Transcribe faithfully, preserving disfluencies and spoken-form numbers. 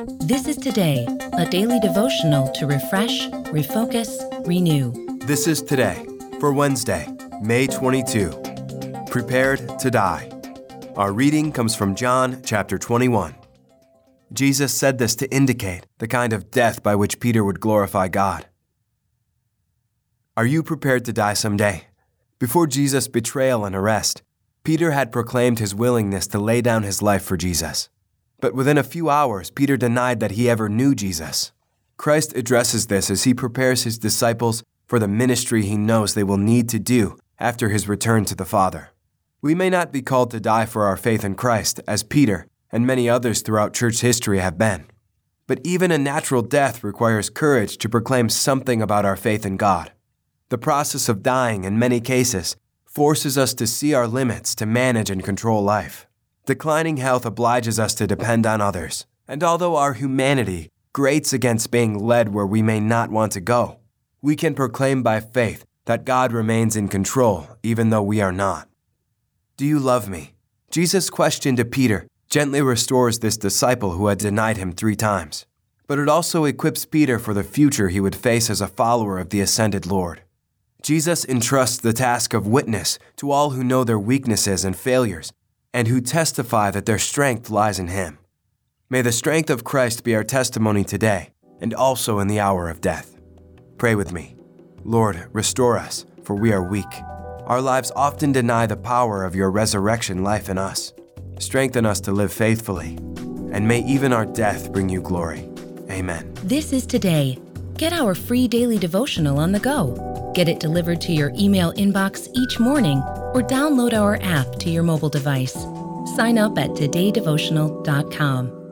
This is Today, a daily devotional to refresh, refocus, renew. This is Today for Wednesday, May twenty-second. Prepared to die. Our reading comes from John chapter twenty-one. Jesus said this to indicate the kind of death by which Peter would glorify God. Are you prepared to die someday? Before Jesus' betrayal and arrest, Peter had proclaimed his willingness to lay down his life for Jesus. But within a few hours, Peter denied that he ever knew Jesus. Christ addresses this as he prepares his disciples for the ministry he knows they will need to do after his return to the Father. We may not be called to die for our faith in Christ, as Peter and many others throughout church history have been. But even a natural death requires courage to proclaim something about our faith in God. The process of dying, in many cases, forces us to see our limits to manage and control life. Declining health obliges us to depend on others, and although our humanity grates against being led where we may not want to go, we can proclaim by faith that God remains in control, even though we are not. Do you love me? Jesus' question to Peter gently restores this disciple who had denied him three times, but it also equips Peter for the future he would face as a follower of the ascended Lord. Jesus entrusts the task of witness to all who know their weaknesses and failures and who testify that their strength lies in Him. May the strength of Christ be our testimony today and also in the hour of death. Pray with me. Lord, restore us, for we are weak. Our lives often deny the power of your resurrection life in us. Strengthen us to live faithfully, and may even our death bring you glory. Amen. This is Today. Get our free daily devotional on the go. Get it delivered to your email inbox each morning or download our app to your mobile device. Sign up at today devotional dot com.